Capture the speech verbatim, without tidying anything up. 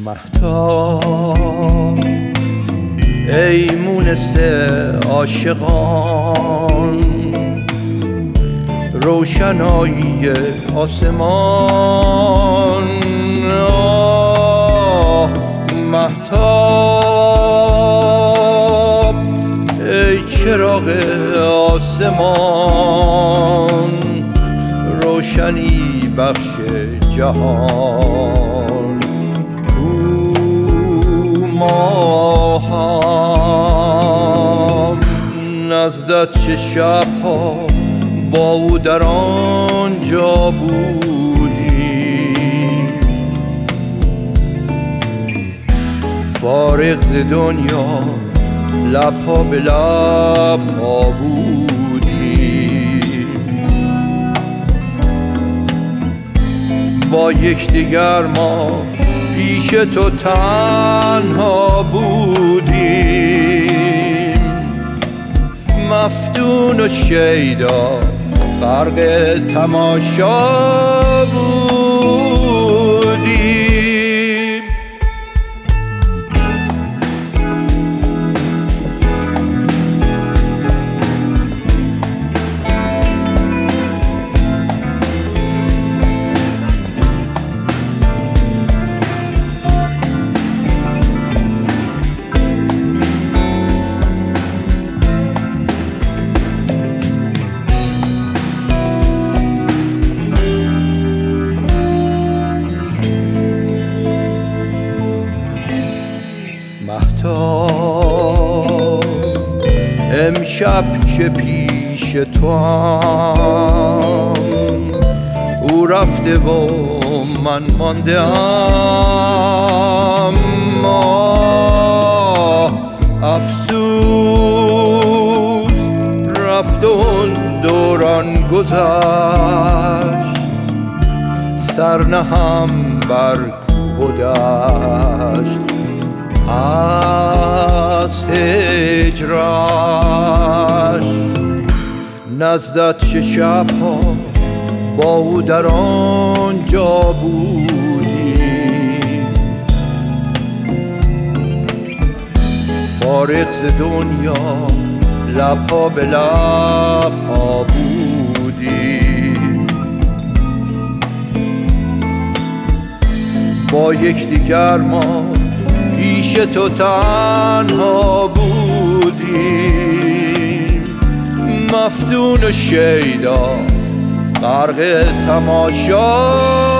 مهتاب ای مونس عاشقان، روشنایی آسمان. آه مهتاب ای چراغ آسمان، روشنی بخش جهان. او ماهم نزدت چه شبها با او در آنجا بودیم، فارغ ز دنیا لبها به لبها بودیم. با یکدیگر ما پیش تو تنها بودیم، مفتون و شیدا غرق تماشا بودیم. مهتاب امشب که پیش تو هم، او رفته و من مانده ام. افسوس رفت و دوران گذشت، سرنهم بر کوه و دشت. از هجرش نزدت چه شبها با او در آنجا بودیم، فارغ ز دنیا لبها به لبها بودیم. با یکدیگر ما پیش تو تنها بودیم، مفتون و شیدا غرق تماشا